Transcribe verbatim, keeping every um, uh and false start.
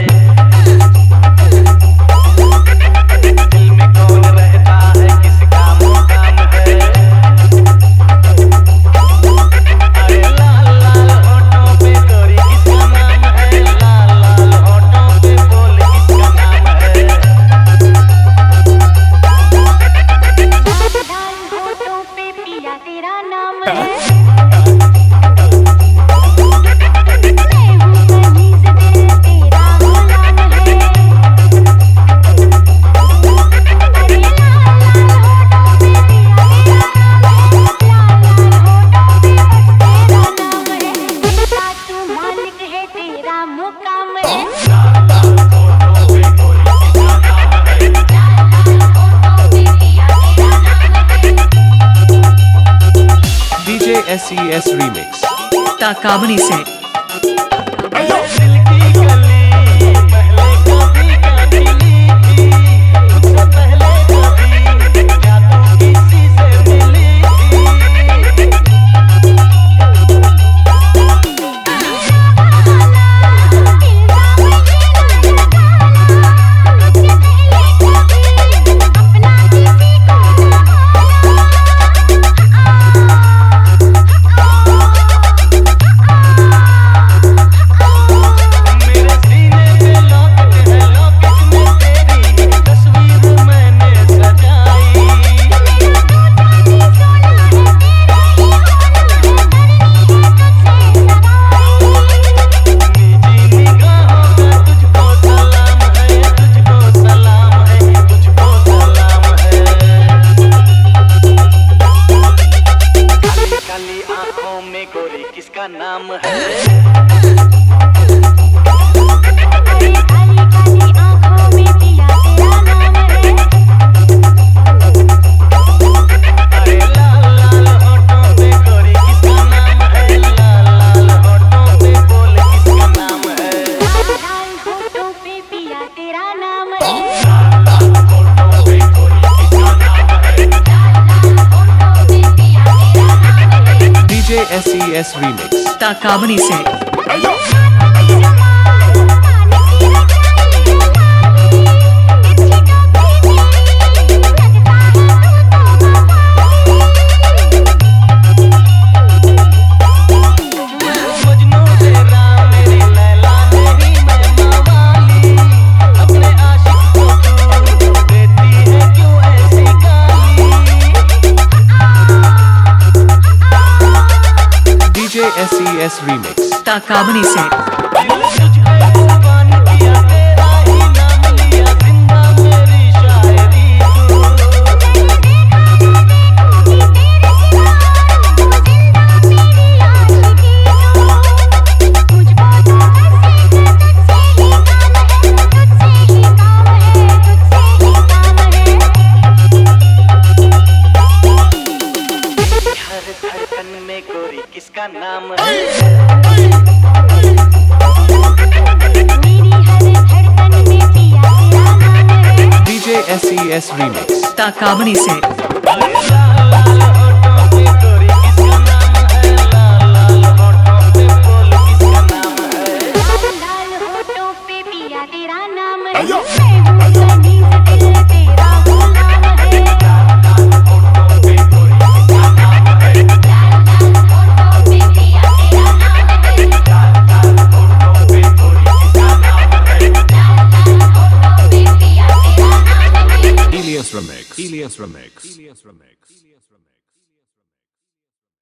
दिल में कौन रहता है, किसका मुकाम है। अरे लाल लाल होठों पे गोरी किसका नाम है, लाल लाल होठों पे बोल किसका नाम है। लाल होठों पे पिया तेरा नाम है। D J S E S Remix ताकाबनी से दिल की गली पहले कभी कभी थी, मुझसे पहले कभी क्या तू किसी से मिली थी। मेरे सीने पे लॉकेट है, लॉकेट में तेरी तस्वीर मैंने सजाई। निजी निगाहों का तुझको सलाम है, तुझको सलाम है, तुझको सलाम है। काली काली आंखों में गोरी किसका नाम है। काली काली आंखों में पिया तेरा नाम है। अरे लाल लाल होठों पे गोरी किसका नाम है, लाल लाल होठों पे बोल किसका नाम है। लाल लाल होठों पे पिया तेरा नाम है। होठों पे गोरी किसका नाम है। D J S E S Remix ताकाबनी से मजनू तेरा मेरी लैला नहीं मैं मवाली, अपने आशिक को तू देती है क्यों ऐसी गाली। D J S E S Remix ताकाबनी से तुझको कुर्बान किया, तेरा ही नाम लिया, जिंदा मेरी शायरी तू। हर धड़कन में गोरी किसका नाम है। मेरी हर धड़कन में पिया तेरा नाम है। D J S E S Remix ताकाबनी से लाल लाल होठों पे गोरी किसका नाम है, लाल लाल होठों पे बोल किसका नाम है। लाल लाल होठों पे पिया तेरा नाम है। मैं हूँ कनीज दिल तेरा गुलाम है। होठों पे गोरी किसका नाम है, होठों पे पिया तेरा नाम है। होठों पे गोरी किसका नाम है। होठों पे पिया तेरा नाम है। Elias Remix Elias Remix Elias Remix